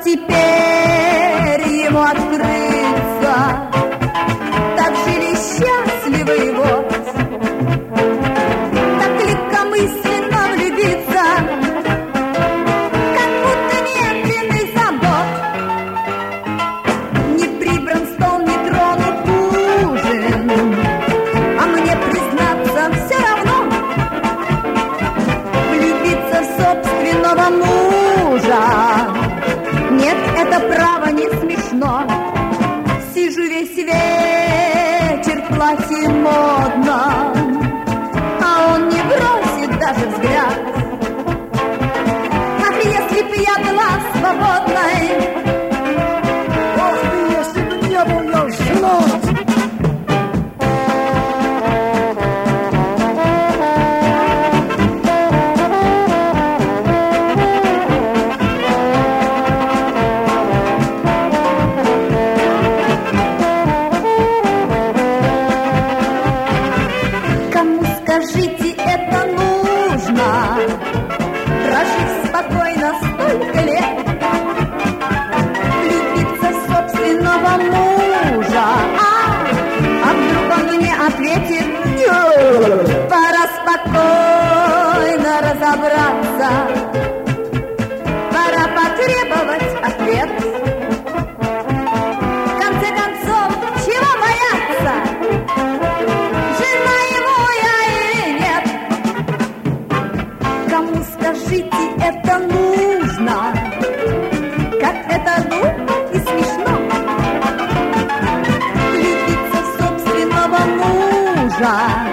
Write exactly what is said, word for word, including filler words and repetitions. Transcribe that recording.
теперь ему открыться. Так жили счастливый год, так легкомысленно влюбиться, как будто медленный забот. Не прибран стол, не тронут ужин, а мне, признаться, все равно. Влюбиться в собственного мужа, нет, это право не смешно. Сижу весь вечер в платье модно, а он не бросит даже взгляд. Как если б я была свободной. Ах ты, если бы не был я женат! Скажите, это нужно, прожить спокойно столько лет, влюбиться в собственного мужа, а, а вдруг он мне ответит: пора спокойно разобраться, пора потребовать ответ. В конце концов, чего бояться? Кому, скажите, это нужно? Как это глупо и смешно влюбиться в собственного мужа.